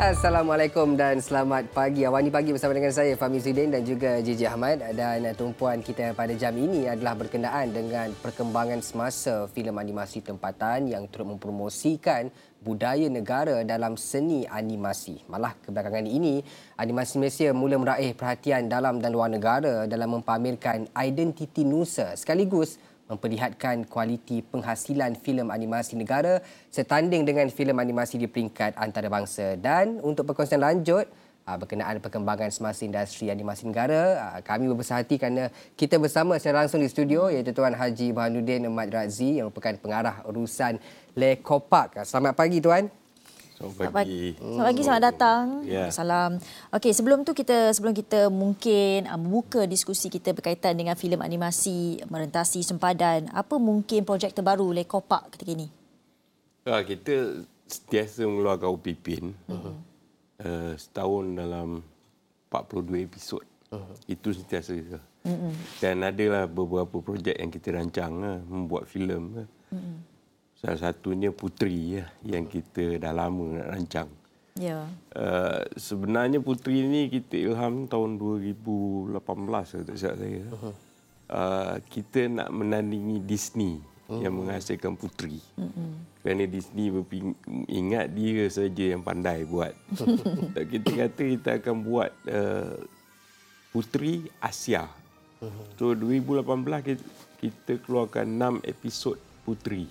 Assalamualaikum dan selamat pagi. Awani pagi bersama dengan saya Fahmi Zuddin dan juga Gigi Ahmad. Dan tumpuan kita pada jam ini adalah berkenaan dengan perkembangan semasa filem animasi tempatan yang turut mempromosikan budaya negara dalam seni animasi. Malah kebelakangan ini, animasi Malaysia mula meraih perhatian dalam dan luar negara dalam mempamerkan identiti Nusa sekaligus memperlihatkan kualiti penghasilan filem animasi negara setanding dengan filem animasi di peringkat antarabangsa. Dan untuk perkongsian lanjut berkenaan perkembangan semasa industri animasi negara, kami berbesar hati kerana kita bersama secara langsung di studio iaitu Tuan Haji Burhanuddin Mat Razzi yang merupakan pengarah urusan Lekopak. Selamat pagi Tuan. Selamat pagi. Selamat pagi, selamat datang. Ya. Salam. Okey, sebelum kita mungkin membuka diskusi kita berkaitan dengan filem animasi merentasi sempadan, apa mungkin projek terbaru Lekopak ketika ini? Kita sentiasa mengeluarkan Upipin. Setahun dalam 42 episod. Itu sentiasa. Dan adalah beberapa projek yang kita rancang membuat filem. Salah satunya Puteri yang kita dah lama nak rancang. Ya. Sebenarnya Puteri ni kita ilham tahun 2018 tak silap saya. Kita nak menandingi Disney yang menghasilkan Puteri. Kerana Disney ingat dia saja yang pandai buat. Kita kata kita akan buat Puteri Asia. So 2018 kita keluarkan 6 episod Puteri.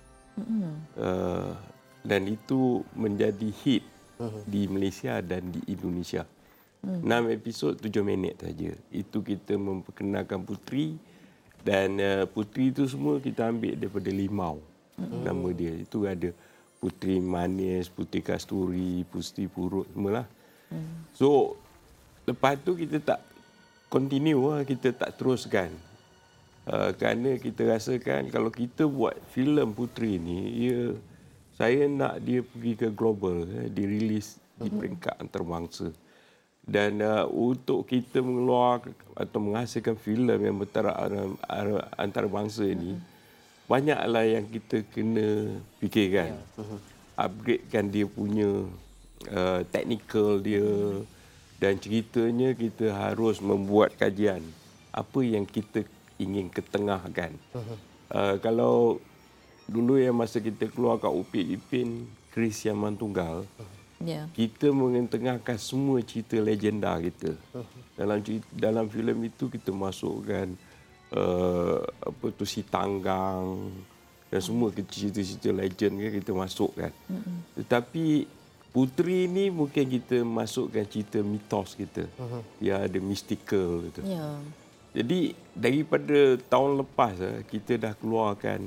Dan itu menjadi hit di Malaysia dan di Indonesia. 6 episod 7 minit saja. Itu kita memperkenalkan Puteri. Dan Puteri itu semua kita ambil daripada Limau. Nama dia. Itu ada Puteri Manis, Puteri Kasturi, Puteri Purut semualah. So lepas tu kita tak continue, kita tak teruskan. Kerana kita rasakan kalau kita buat filem Puteri ni, saya nak dia pergi ke global, dirilis di peringkat antarabangsa. Dan untuk kita mengeluarkan atau menghasilkan filem yang antarabangsa ini, banyaklah yang kita kena fikirkan. Upgradekan dia punya teknikal dia, dan ceritanya kita harus membuat kajian apa yang kita ingin ketengahkan. Kalau dulu yang masa kita keluarkan Upik Ipin, Chris yang Mantunggal, kita mengetengahkan semua cerita legenda kita. Dalam filem itu kita masukkan Si Tanggang dan semua cerita-cerita legend kita masukkan. Tetapi Puteri ni mungkin kita masukkan cerita mitos kita. Dia ada mystical gitu. Jadi daripada tahun lepas kita dah keluarkan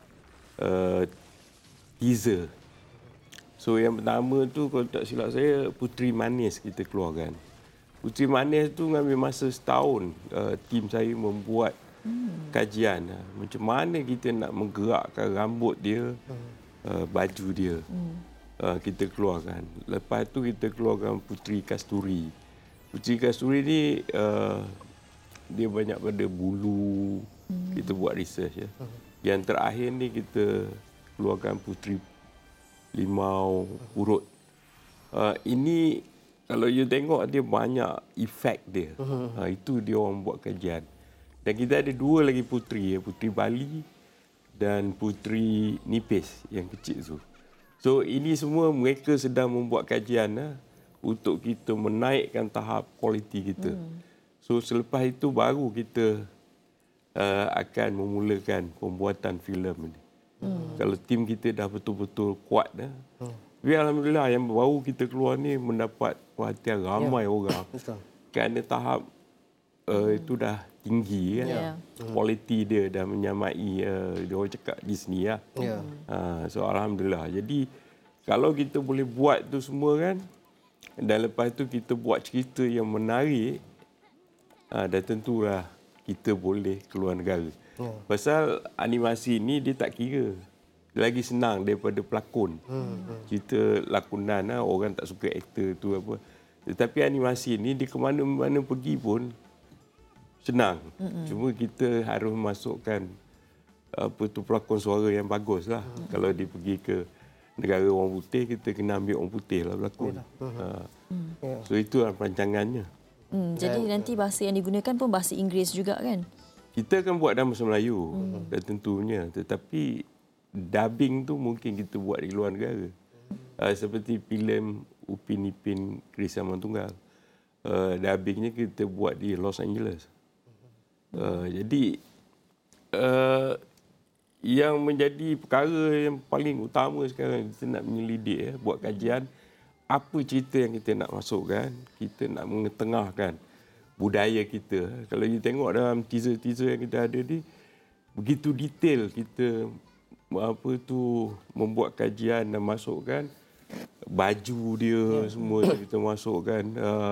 teaser. So yang pertama tu kalau tak silap saya Puteri Manis kita keluarkan. Puteri Manis tu mengambil masa setahun. Tim saya membuat kajian macam mana kita nak menggerakkan rambut dia, baju dia. Kita keluarkan. Lepas tu kita keluarkan Puteri Kasturi. Puteri Kasturi ni dia banyak pada bulu. Kita buat research Yang terakhir ni kita keluarkan Puteri Limau Purut. Ini kalau you tengok dia banyak efek dia. Itu dia orang buat kajian. Dan kita ada 2 lagi puteri, Puteri Bali dan Puteri Nipis yang kecil tu. So ini semua mereka sedang membuat kajian untuk kita menaikkan tahap kualiti kita. So selepas itu baru kita akan memulakan pembuatan filem ini. Kalau tim kita dah betul-betul kuat tapi alhamdulillah yang baru kita keluar ni mendapat perhatian ramai orang. Kerana tahap itu dah tinggi kualiti dia dah menyamai dia orang cakap Disney so alhamdulillah. Jadi kalau kita boleh buat tu semua kan, dan lepas tu kita buat cerita yang menarik, dan tentulah kita boleh keluar negara. Pasal animasi ni dia tak kira. Dia lagi senang daripada pelakon. Cerita lakonan orang tak suka aktor tu apa. Tetapi animasi ni dia ke mana-mana pergi pun senang. Cuma kita harus masukkan pelakon suara yang bagus lah. Kalau dia pergi ke negara orang putih, kita kena ambil orang putih lah berlakon. So itu rancangannya. Jadi nanti bahasa yang digunakan pun bahasa Inggeris juga kan? Kita akan buat dalam bahasa Melayu, tentunya. Tetapi dubbing tu mungkin kita buat di luar negara. Seperti filem Upin Ipin Keris Zaman Tunggal. Dubbingnya kita buat di Los Angeles. Jadi yang menjadi perkara yang paling utama sekarang kita nak menyelidik, buat kajian apa cerita yang kita nak masukkan, kita nak mengetengahkan budaya kita. Kalau you tengok dalam teaser-teaser yang kita ada ni, begitu detail kita membuat kajian dan masukkan baju dia semua kita masukkan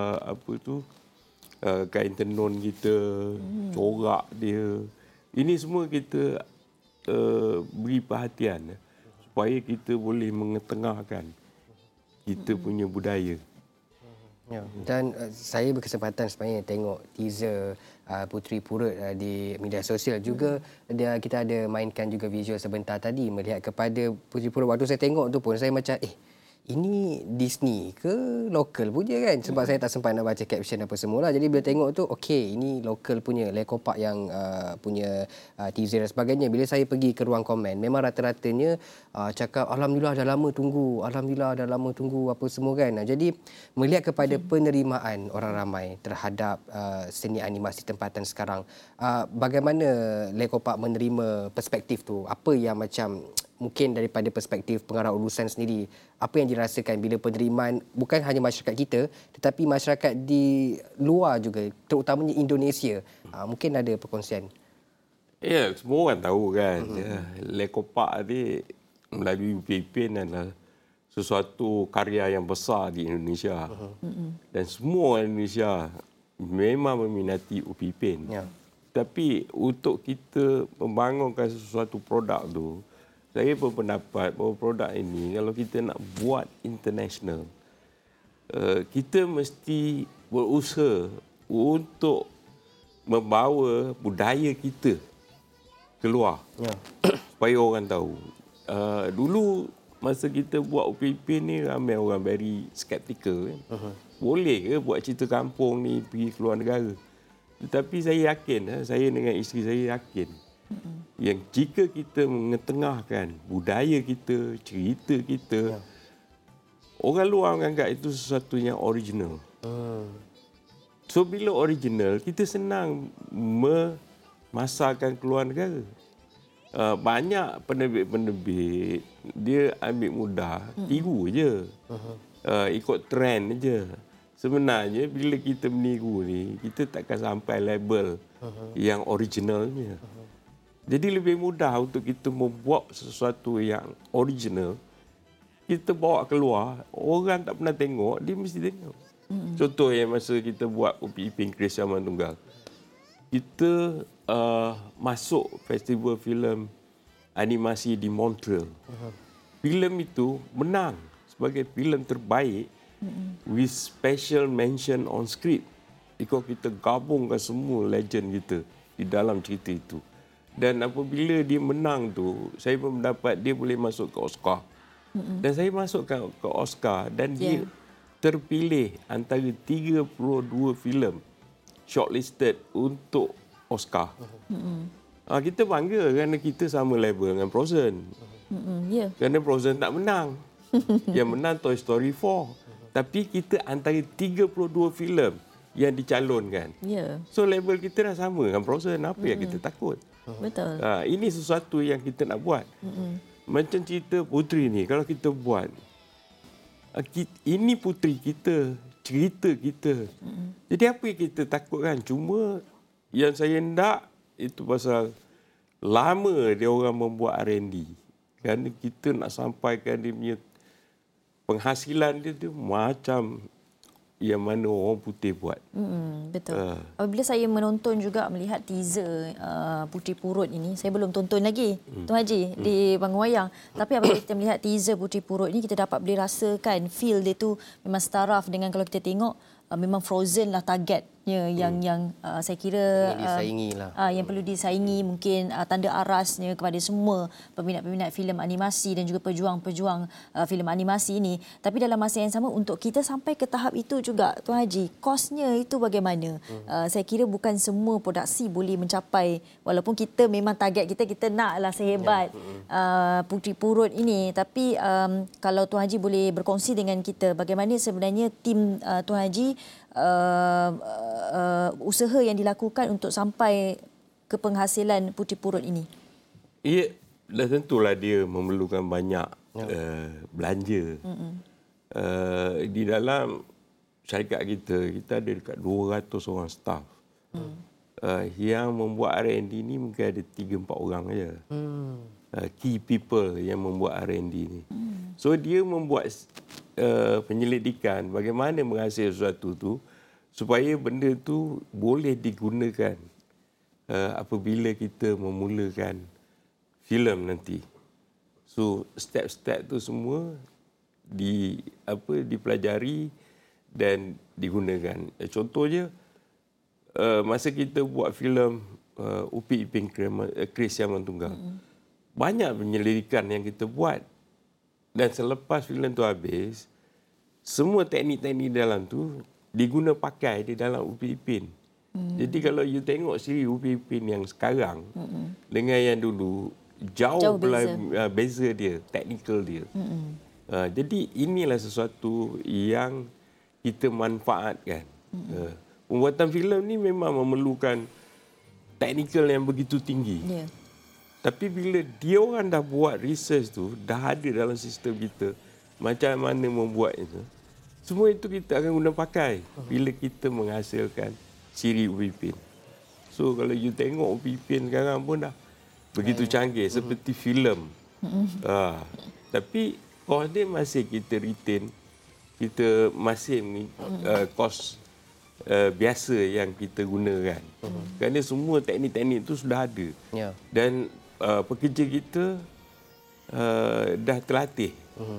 kain tenun kita, corak dia. Ini semua kita beri perhatian supaya kita boleh mengetengahkan kita punya budaya. Ya. Dan saya berkesempatan sebenarnya tengok teaser Puteri Purut di media sosial juga. Kita ada mainkan juga visual sebentar tadi melihat kepada Puteri Purut. Waktu saya tengok tu pun saya macam ini Disney ke lokal punya kan? Sebab saya tak sempat nak baca caption apa semualah. Jadi bila tengok tu, okey, ini lokal punya Lekopak yang punya teaser dan sebagainya. Bila saya pergi ke ruang komen, memang rata-ratanya cakap Alhamdulillah dah lama tunggu. Alhamdulillah dah lama tunggu apa semua kan. Jadi melihat kepada penerimaan orang ramai terhadap seni animasi tempatan sekarang, bagaimana Lekopak menerima perspektif tu? Apa yang macam mungkin daripada perspektif pengarah urusan sendiri, apa yang dirasakan bila penerimaan bukan hanya masyarakat kita tetapi masyarakat di luar juga, terutamanya Indonesia, mungkin ada perkongsian? Ya, semua orang tahu kan. Lekopak ni melalui Upin adalah sesuatu karya yang besar di Indonesia. Dan semua orang Indonesia memang meminati Upin. Ya. Tapi untuk kita membangunkan sesuatu produk tu, saya berpendapat bahawa produk ini kalau kita nak buat international, kita mesti berusaha untuk membawa budaya kita keluar. Ya. Supaya orang tahu. Dulu masa kita buat Upin Ipin ni ramai orang very skeptical kan. Boleh ke buat cerita kampung ni pergi keluar negara? Tetapi saya yakin, saya dengan isteri saya yakin yang jika kita mengetengahkan budaya kita, cerita kita, orang luar menganggap itu sesuatu yang original. So bila original, kita senang memasarkan keluar negara. Banyak penerbit-penerbit dia ambil mudah, tiru je, ikut trend je. Sebenarnya bila kita meniru ni, kita takkan sampai label yang originalnya. Jadi lebih mudah untuk kita membuat sesuatu yang original, kita bawa keluar, orang tak pernah tengok, dia mesti tengok. Contoh yang masa kita buat Upin Ipin Keris Zaman Tunggal, kita masuk festival filem animasi di Montreal. Filem itu menang sebagai filem terbaik with special mention on script. Ikut kita gabungkan semua legend kita di dalam cerita itu. Dan apabila dia menang tu, saya pun mendapat dia boleh masuk ke Oscar. Dan saya masuk ke Oscar dan dia terpilih antara 32 filem shortlisted untuk Oscar. Kita bangga kerana kita sama level dengan Frozen. Kerana Frozen tak menang. Yang menang Toy Story 4. Tapi kita antara 32 filem yang dicalonkan. So level kita dah sama dengan Frozen. Apa yang kita takut? Betul. Ini sesuatu yang kita nak buat. Macam cerita Puteri ni, kalau kita buat, ini puteri kita, cerita kita. Jadi apa yang kita takutkan? Cuma yang saya nak itu pasal lama dia orang membuat R&D. Kerana kita nak sampaikan dia punya penghasilan dia tu macam yang mana orang putih buat. Betul. Apabila saya menonton juga melihat teaser Puteri Purut ini, saya belum tonton lagi, Tuan Haji, di panggung wayang. Tapi apabila kita melihat teaser Puteri Purut ini, kita dapat boleh rasakan feel dia tu memang setaraf dengan kalau kita tengok memang Frozen lah target yang saya kira disaingi lah. Yang perlu disaingi, mungkin tanda arasnya kepada semua peminat-peminat filem animasi dan juga pejuang-pejuang filem animasi ini. Tapi dalam masa yang sama, untuk kita sampai ke tahap itu juga, Tuan Haji, kosnya itu bagaimana? Saya kira bukan semua produksi boleh mencapai, walaupun kita memang target kita naklah sehebat Puteri Purut ini. Tapi kalau Tuan Haji boleh berkongsi dengan kita, bagaimana sebenarnya tim Tuan Haji usaha yang dilakukan untuk sampai ke penghasilan Puteri Purut ini? Ya, dah tentulah dia memerlukan banyak belanja. Di dalam syarikat kita ada dekat 200 orang staff. Yang membuat R&D ni mungkin ada 3-4 orang saja. Key people yang membuat R&D ni. So dia membuat penyelidikan bagaimana menghasilkan sesuatu tu supaya benda tu boleh digunakan apabila kita memulakan filem nanti. So step-step tu semua dipelajari dan digunakan. Contohnya masa kita buat filem Upik Ipin Chris Yang Tunggal, banyak penyelidikan yang kita buat. Dan selepas filem tu habis, semua teknik-teknik dalam tu diguna pakai di dalam Upik Ipin. Jadi kalau you tengok siri Upik Ipin yang sekarang dengan yang dulu, jauh beza dia, teknikal dia. Jadi inilah sesuatu yang kita manfaatkan. Pembuatan filem ni memang memerlukan teknikal yang begitu tinggi. Tapi bila dia orang dah buat research tu, dah ada dalam sistem kita, macam mana membuat itu, semua itu kita akan guna pakai bila kita menghasilkan siri Upik Ipin. So kalau you tengok Upik Ipin sekarang pun dah begitu canggih seperti filem. Tapi kos dia masih kita retain, kita masih kos biasa yang kita gunakan. Kerana semua teknik-teknik itu sudah ada. Dan pekerja kita dah terlatih.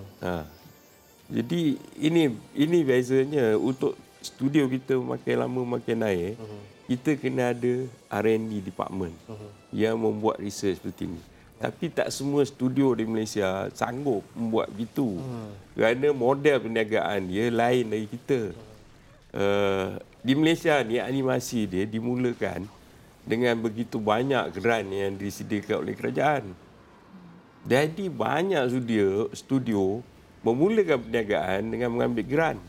Jadi ini bezanya. Untuk studio kita makin lama makin naik, kita kena ada R&D department yang membuat research seperti ini. Tapi tak semua studio di Malaysia sanggup membuat begitu. Kerana model perniagaan dia lain dari kita. Di Malaysia ni animasi dia dimulakan dengan begitu banyak grant yang disediakan oleh kerajaan. Jadi banyak studio memulakan perniagaan dengan mengambil grant.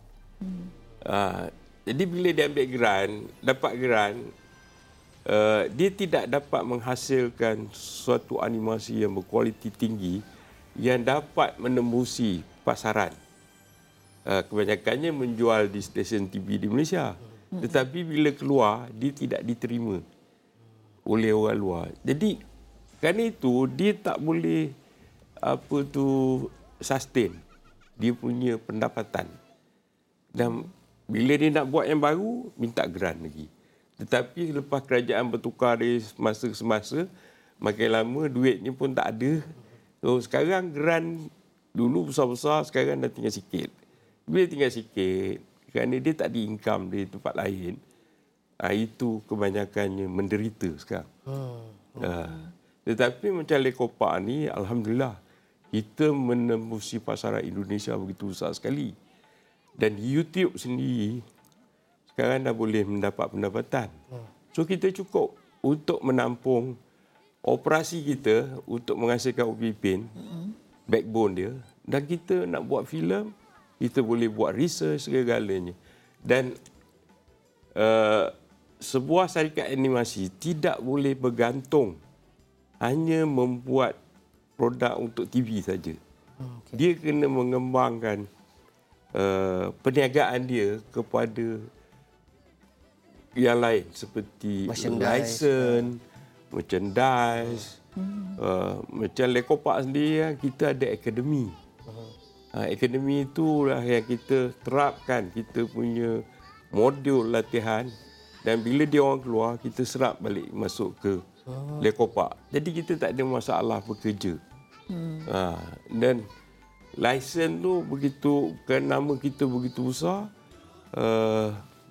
Jadi bila dia ambil grant, dapat grant, dia tidak dapat menghasilkan suatu animasi yang berkualiti tinggi yang dapat menembusi pasaran. Kebanyakannya menjual di stesen TV di Malaysia. Tetapi bila keluar, dia tidak diterima oleh orang luar. Jadi kerana itu dia tak boleh sustain dia punya pendapatan. Dan bila dia nak buat yang baru, minta grant lagi. Tetapi lepas kerajaan bertukar dari semasa ke semasa, makin lama duitnya pun tak ada. So sekarang grant dulu besar-besar, sekarang dah tinggal sikit. Bila tinggal sikit, kerana dia tak ada income dari tempat lain, itu kebanyakannya menderita sekarang. Tetapi macam Lekopak ni, alhamdulillah, kita menembusi pasaran Indonesia begitu besar sekali. Dan YouTube sendiri sekarang dah boleh mendapat pendapatan. So kita cukup untuk menampung operasi kita untuk menghasilkan Upik Ipin, backbone dia. Dan kita nak buat filem, kita boleh buat research segala-galanya. Dan sebuah syarikat animasi tidak boleh bergantung hanya membuat produk untuk TV saja. Dia kena mengembangkan perniagaan dia kepada yang lain seperti license, merchandise. Macam Lekopak sendiri, kita ada akademi. Akademi itulah yang kita terapkan kita punya modul latihan, dan bila dia orang keluar, kita serap balik masuk ke Lekopak. Jadi kita tak ada masalah bekerja. Dan license tu begitu, kan nama kita begitu besar,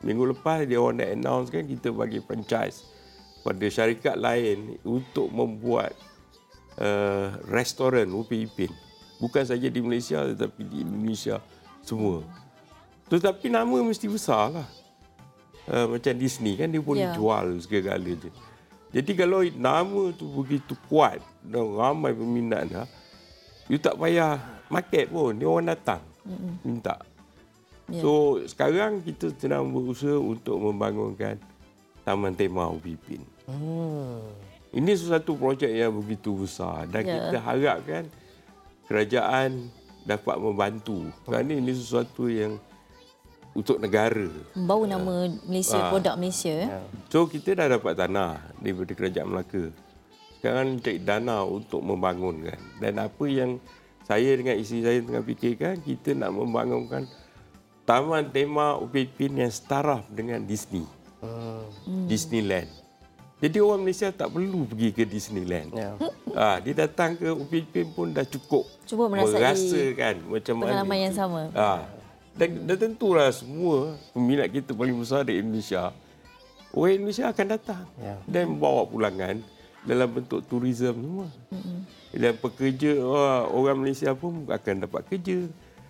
Minggu lepas dia orang dah announce kan kita bagi franchise pada syarikat lain untuk membuat restoran Upin Ipin. Bukan saja di Malaysia tetapi di Indonesia semua. Tetapi nama mesti besar lah. Macam Disney kan dia boleh jual segala-galanya. Jadi kalau nama tu begitu kuat dan ramai peminat dah, you tak payah market pun, dia orang datang minta. So sekarang kita sedang berusaha untuk membangunkan Taman Tema Upin Ipin. Ini sesuatu projek yang begitu besar dan kita harapkan kerajaan dapat membantu. Kerana ini sesuatu yang untuk negara. Membawa nama Malaysia, produk Malaysia. So kita dah dapat tanah daripada Kerajaan Melaka. Sekarang cari dana untuk membangunkan. Dan apa yang saya dengan isteri saya tengah fikirkan, kita nak membangunkan Taman Tema Upin Ipin yang setaraf dengan Disney. Disneyland. Jadi orang Malaysia tak perlu pergi ke Disneyland. Dia datang ke Upin Ipin pun dah cukup merasakan macam mana pengalaman yang sama. Dan tentulah semua peminat kita paling besar di Indonesia, orang Indonesia akan datang dan membawa pulangan dalam bentuk tourism semua. Dan pekerja orang Malaysia pun akan dapat kerja.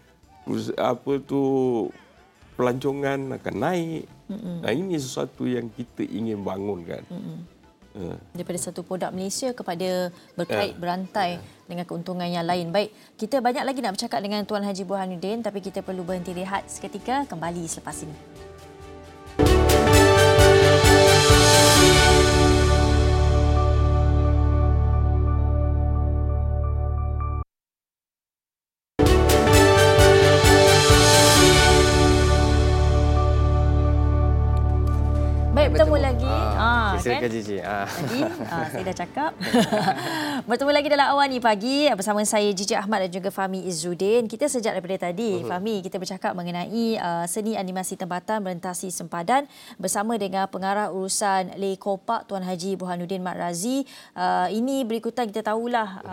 Pelancongan akan naik. Ini sesuatu yang kita ingin bangunkan. Daripada satu produk Malaysia kepada berkait berantai dengan keuntungan yang lain. Baik, kita banyak lagi nak bercakap dengan Tuan Haji Burhanuddin, tapi kita perlu berhenti rehat seketika, kembali selepas ini. Bertemu lagi. Silakan Cici. Tadi saya dah cakap. Bertemu lagi dalam Awani Pagi bersama saya Cici Ahmad dan juga Fahmi Izzuddin. Kita sejak daripada tadi, Fahmi, kita bercakap mengenai seni animasi tempatan berentasi sempadan bersama dengan pengarah urusan Le Kopak Tuan Haji Burhanuddin Mat Razi. Ini berikutan kita tahulah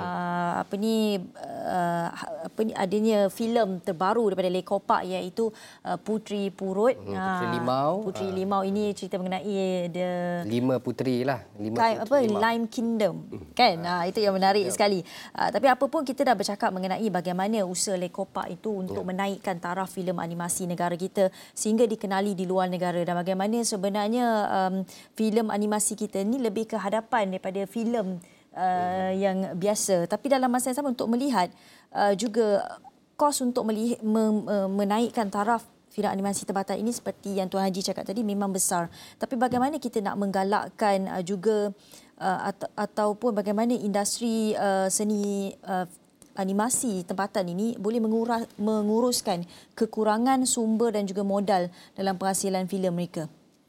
adanya filem terbaru daripada Le Kopak iaitu Puteri Purut. Puteri Limau ini cerita mengenai the 5 puteri lah. Lime Kingdom. Kan? Itu yang menarik sekali. Tapi apa pun kita dah bercakap mengenai bagaimana usaha Le Kopak itu untuk menaikkan taraf filem animasi negara kita sehingga dikenali di luar negara, dan bagaimana sebenarnya filem animasi kita ni lebih ke hadapan daripada filem yang biasa. Tapi dalam masa yang sama untuk melihat juga kos untuk menaikkan taraf filem animasi tempatan ini seperti yang Tuan Haji cakap tadi memang besar. Tapi bagaimana kita nak menggalakkan juga ataupun bagaimana industri seni animasi tempatan ini boleh menguruskan kekurangan sumber dan juga modal dalam penghasilan filem mereka?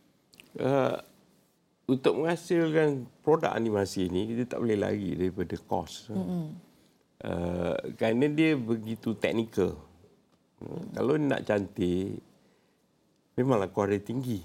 Untuk menghasilkan produk animasi ini, kita tak boleh lari daripada kos. Kerana dia begitu teknikal. Kalau nak cantik, memanglah kos dia tinggi.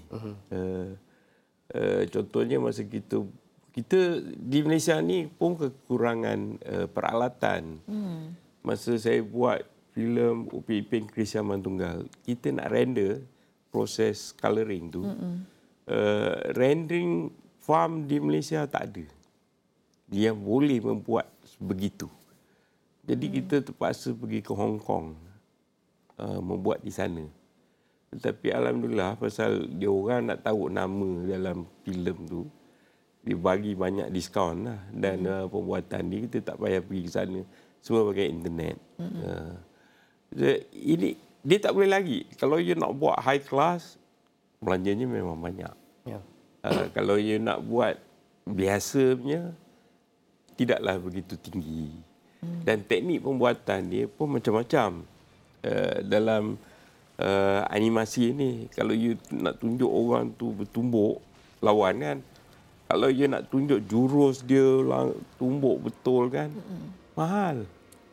Contohnya masa kita di Malaysia ni pun kekurangan peralatan. Masa saya buat filem Upin Ipin Kris Zaman Tunggal, kita nak render proses colouring tu. Rendering farm di Malaysia tak ada yang boleh membuat begitu. Jadi kita terpaksa pergi ke Hong Kong membuat di sana. Tetapi alhamdulillah pasal dia orang nak tahu nama dalam filem tu, dia bagi banyak diskaun lah. Dan pembuatan ni kita tak payah pergi ke sana, semua pakai internet. Ini dia tak boleh lagi. Kalau you nak buat high class, belanjanya memang banyak. Kalau you nak buat biasa punya, tidaklah begitu tinggi. Dan teknik pembuatan dia pun macam-macam. Dalam animasi ni, kalau you nak tunjuk orang tu bertumbuk lawan kan, kalau you nak tunjuk jurus dia tumbuk betul kan, mahal.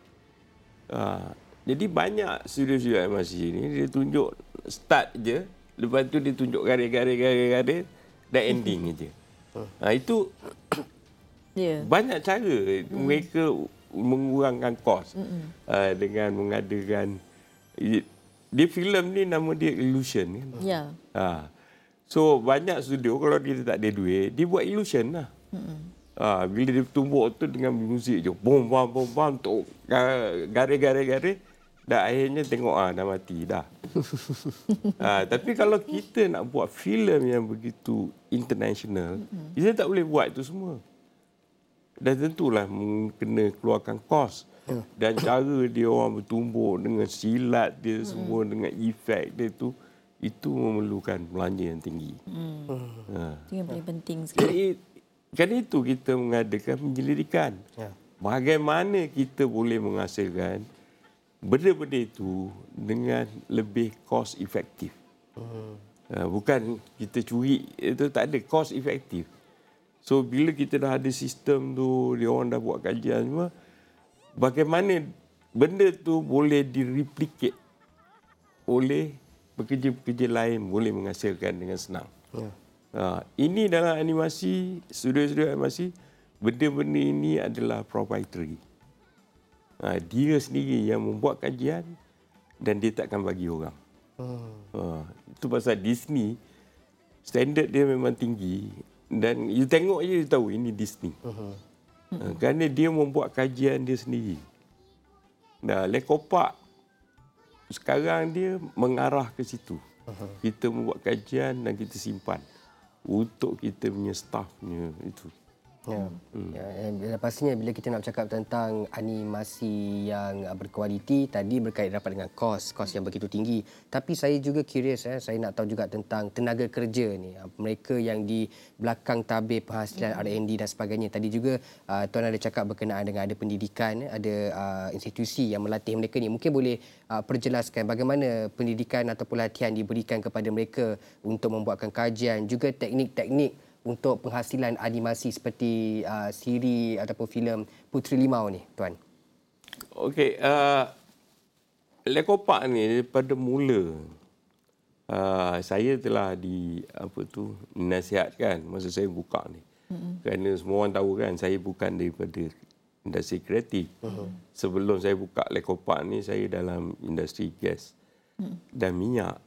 Jadi banyak studio-studio animasi ni dia tunjuk start je, lepas tu dia tunjuk garis-garis dan ending je. Itu banyak cara mereka mengurangkan kos dengan mengadakan dia filem ni nama dia Illusion kan. So banyak studio kalau dia tak ada duit, dia buat illusion lah. Bila dia tumbuk tu dengan muzik je, bom bom bom bom tu garis, dah akhirnya tengok dah mati dah. Tapi kalau kita nak buat filem yang begitu international, kita tak boleh buat itu semua. Dan tentulah kena keluarkan kos. Dan cara dia orang bertumbuk dengan silat dia semua, dengan efek dia tu, itu memerlukan belanja yang tinggi. Itu yang paling penting sekali. Kerana itu kita mengadakan penyelidikan. Bagaimana kita boleh menghasilkan benda-benda itu dengan lebih cost efektif. Bukan kita curi, itu tak ada cost efektif. So bila kita dah ada sistem tu, dia orang dah buat kajian semua, bagaimana benda tu boleh direplicate oleh pekerja-pekerja lain, boleh menghasilkan dengan senang. Ini dalam animasi, studio-studio animasi, benda-benda ini adalah proprietary. Dia sendiri yang membuat kajian dan dia takkan bagi orang. Itu pasal Disney, standard dia memang tinggi dan you tengok je you tahu ini Disney. Kerana dia membuat kajian dia sendiri. Lekopak sekarang dia mengarah ke situ. Kita membuat kajian dan kita simpan untuk kita punya staffnya itu. Pastinya bila kita nak bercakap tentang animasi yang berkualiti, tadi berkait rapat dengan kos yang begitu tinggi. Tapi saya juga curious, saya nak tahu juga tentang tenaga kerja ni, mereka yang di belakang tabir penghasilan R&D dan sebagainya. Tadi juga Tuan ada cakap berkenaan dengan ada pendidikan, ada institusi yang melatih mereka ni. Mungkin boleh perjelaskan bagaimana pendidikan ataupun latihan diberikan kepada mereka untuk membuatkan kajian, juga teknik-teknik untuk penghasilan animasi seperti siri ataupun filem Puteri Limau ni, Tuan? Okey, Lekopak ni daripada mula saya telah dinasihatkan masa saya buka ni. Kerana semua orang tahu kan saya bukan daripada industri kreatif. Sebelum saya buka Lekopak ni, saya dalam industri gas dan minyak.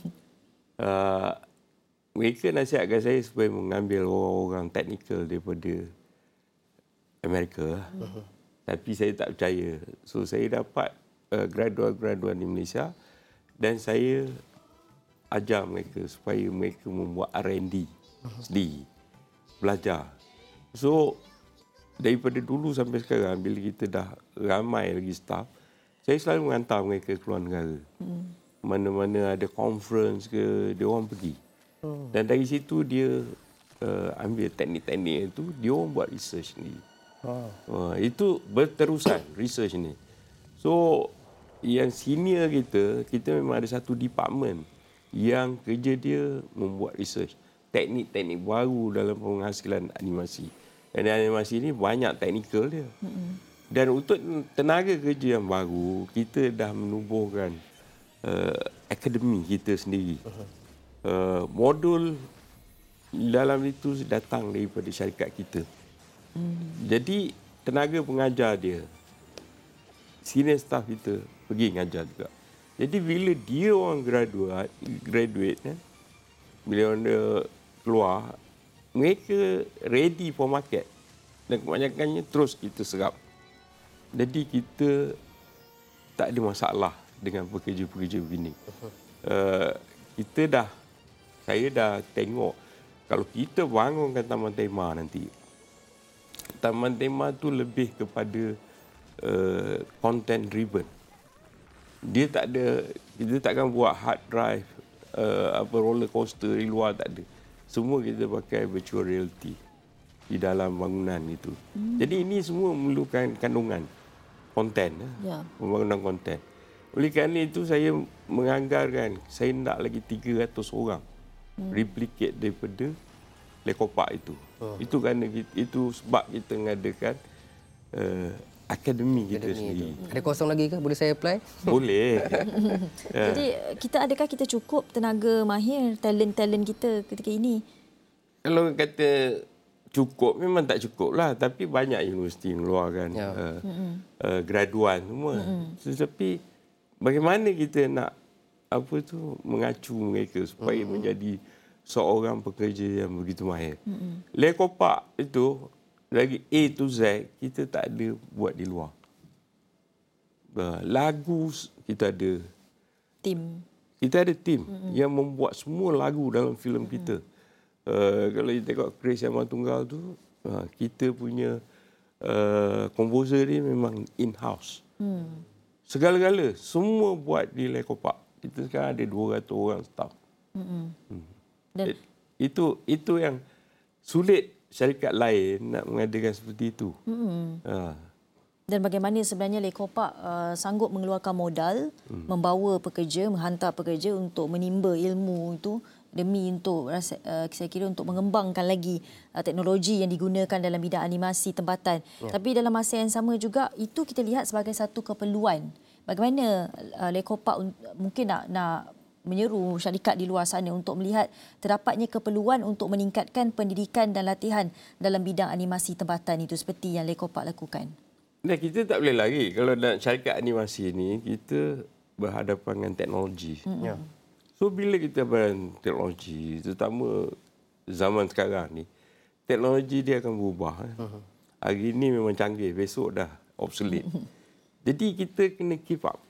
Mereka nasihatkan saya supaya mengambil orang-orang teknikal daripada Amerika. Tapi saya tak percaya. So saya dapat graduan-graduan di Malaysia dan saya ajar mereka supaya mereka membuat R&D sendiri. Belajar. So daripada dulu sampai sekarang, bila kita dah ramai lagi staff, saya selalu menghantar mereka ke luar negara. Mana-mana ada conference ke, dia orang pergi. Dan dari situ dia ambil teknik-teknik itu, dia orang buat research ni. Itu berterusan research ni. So yang senior kita memang ada satu department yang kerja dia membuat research teknik-teknik baru dalam penghasilan animasi. Dan animasi ni banyak teknikal dia. Dan untuk tenaga kerja yang baru, kita dah menubuhkan akademi kita sendiri. Modul dalam itu datang daripada syarikat kita. Jadi tenaga pengajar dia, senior staff kita pergi mengajar juga. Jadi bila dia orang graduate bila orang dia keluar, mereka ready for market. Dan kebanyakannya terus kita serap. Jadi kita tak ada masalah dengan pekerja-pekerja begini. Saya dah tengok, kalau kita bangunkan taman tema nanti, taman tema tu lebih kepada content driven. Dia tak ada, kita takkan buat hard drive, roller coaster di luar, tak ada. Semua kita pakai virtual reality di dalam bangunan itu. Jadi ini semua memerlukan kandungan konten, pembangunan konten. Oleh kerana itu saya menganggarkan, saya nak lagi 300 orang replicate daripada Lekopak itu. Itu kerana itu sebab kita mengadakan akademi kita sendiri. Ada kosong lagi ke? Boleh saya apply? Boleh. Jadi adakah kita cukup tenaga mahir, talent kita ketika ini? Kalau kata cukup, memang tak cukup lah. Tapi banyak universiti mengeluarkan graduan semua. Tetapi bagaimana kita nak mengacu mereka supaya menjadi seorang pekerja yang begitu mahir. Lekopak itu lagi A to Z kita tak ada buat di luar. Lagu kita ada. Kita ada tim yang membuat semua lagu dalam filem kita. Kalau you tengok Chris Yang Tunggal tu, kita punya komposer dia memang in-house. Segala-gala, semua buat di Lekopak. Kita sekarang ada 200 orang staff. Dan itu yang sulit syarikat lain nak mengadakan seperti itu. Dan bagaimana sebenarnya Lekopak sanggup mengeluarkan modal, membawa pekerja, menghantar pekerja untuk menimba ilmu itu demi untuk saya kira untuk mengembangkan lagi teknologi yang digunakan dalam bidang animasi tempatan. Tapi dalam masa yang sama juga itu kita lihat sebagai satu keperluan. Bagaimana Lekopak mungkin nak menyeru syarikat di luar sana untuk melihat terdapatnya keperluan untuk meningkatkan pendidikan dan latihan dalam bidang animasi tempatan itu seperti yang Lekopak lakukan. Nah, kita tak boleh lagi. Kalau nak syarikat animasi ni, kita berhadapan dengan teknologi. So, bila kita berhadapan teknologi, terutama zaman sekarang ni, teknologi dia akan berubah. Hari ni memang canggih, besok dah obsolete. Jadi, kita kena keep up.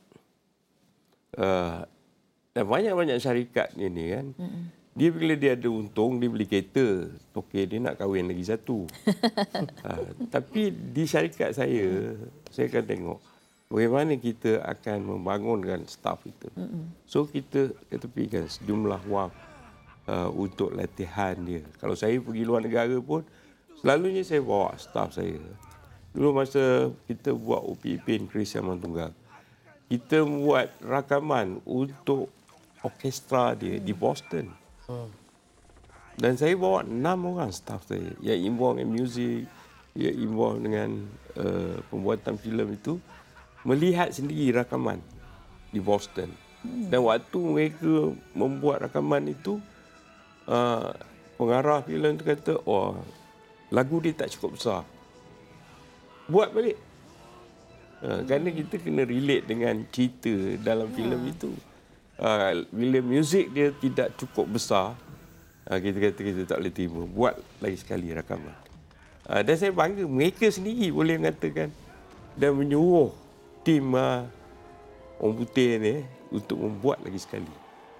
Dan banyak-banyak syarikat ni kan, dia bila dia ada untung, dia beli kereta. Okey, dia nak kahwin lagi satu. Tapi di syarikat saya akan tengok bagaimana kita akan membangunkan staf kita. So, kita ketepikan sejumlah wang untuk latihan dia. Kalau saya pergi luar negara pun, selalunya saya bawa staf saya. Dulu masa kita buat OPP Chris Yang Tunggal, kita buat rakaman untuk orkestra dia di Boston. Dan saya bawa 6 orang staf saya yang involved dengan muzik, yang involved dengan pembuatan filem itu, melihat sendiri rakaman di Boston. Dan waktu mereka membuat rakaman itu, pengarah filem itu kata, lagu dia tak cukup besar. Buat balik. Kerana kita kena relate dengan cerita dalam filem itu. Bila muzik dia tidak cukup besar, kita kata kita tak boleh terima. Buat lagi sekali rakaman. Dan saya bangga mereka sendiri boleh mengatakan dan menyuruh tim orang putih ni untuk membuat lagi sekali.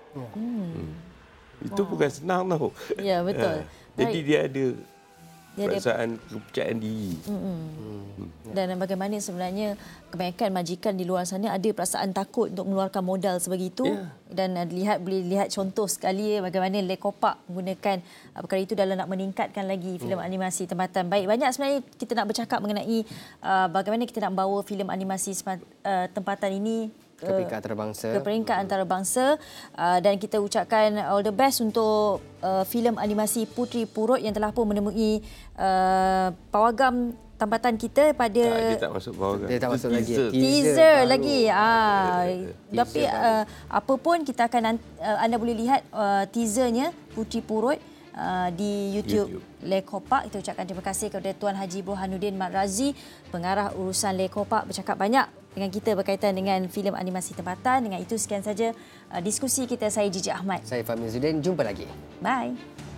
Itu bukan senang tau. Ya, betul. Jadi dia ada perasaan kepercayaan diri. Dan bagaimana sebenarnya kebanyakan majikan di luar sana ada perasaan takut untuk mengeluarkan modal sebegitu. Dan boleh lihat contoh sekali bagaimana Lekopak menggunakan perkara itu dalam nak meningkatkan lagi filem animasi tempatan. Baik, banyak sebenarnya kita nak bercakap mengenai bagaimana kita nak membawa filem animasi tempatan ini ke peringkat antarabangsa, dan kita ucapkan all the best untuk filem animasi Puteri Purut yang telah pun menemui pawagam tempatan kita pada dia tak masuk pawagam. Dia tak masuk lagi. Teaser lagi. Tapi apa pun kita akan anda boleh lihat teasernya Puteri Purut di YouTube Lekopak. Kita ucapkan terima kasih kepada Tuan Haji Burhanuddin Mat Razi, pengarah urusan Lekopak, bercakap banyak dengan kita berkaitan dengan filem animasi tempatan. Dengan itu sekian saja diskusi kita. Saya Jijik Ahmad. Saya Fahmi Zuddin. Jumpa lagi. Bye.